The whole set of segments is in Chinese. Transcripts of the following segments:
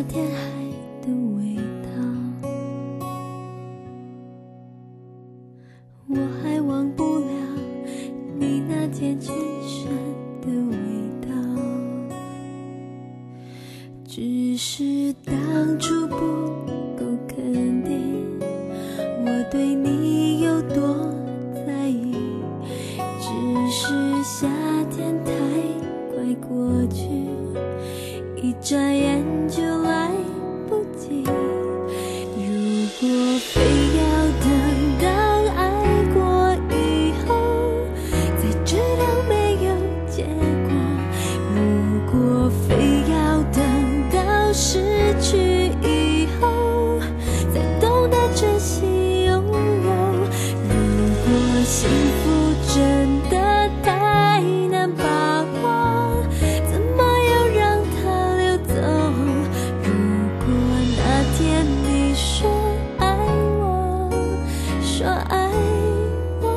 天海的味道，我还忘不了你那件衬衫的味道，只是当初不够肯定我对你有多在意，只是夏天太快过去，一转眼就来不及。如果非要等到爱过以后才知道没有结果，如果非要等到失去以后才懂得珍惜拥有，如果幸福真的太难把握，怎么又让它溜走？如果那天你说爱我，说爱我，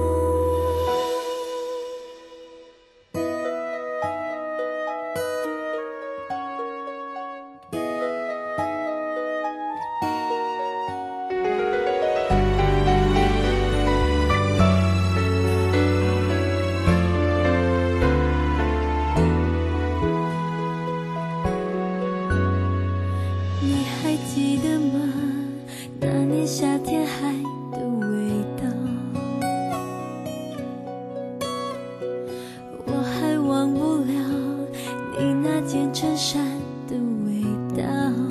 你还记得吗？那年夏天海的味道，我还忘不了你那件衬衫的味道，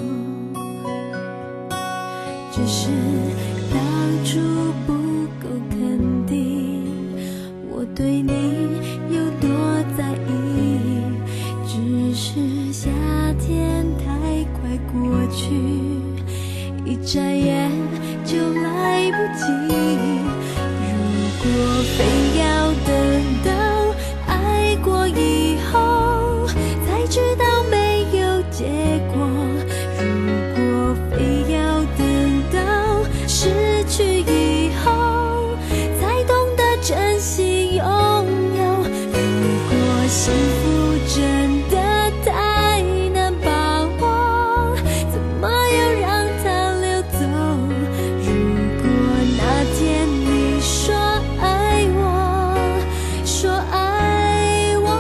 只是当初不够肯定我对你有多在意，只是夏天太快过去，一转眼就来不及。如果非要等到爱过以后才知道没有结果，如果非要等到失去以后才懂得珍惜拥有，如果幸福真的太难把握，怎么又让它溜走？如果那天你说爱我，说爱我，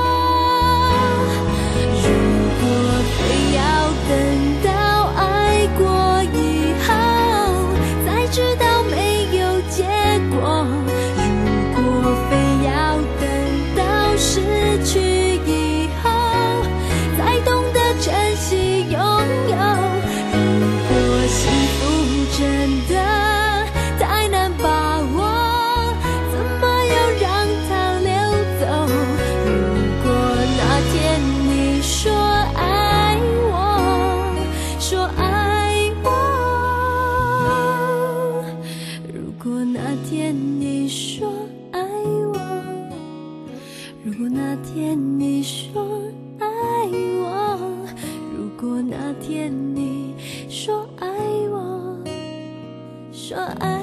如果非要等到爱过以后才知道没有结果，如果非要等到失去以后才懂得珍惜拥有，如果幸福真的太难把握，怎么又让它溜走？如果那天你说爱我，说爱我，如果那天你说爱我，如果那天你说爱我，如果那天你说爱我，说爱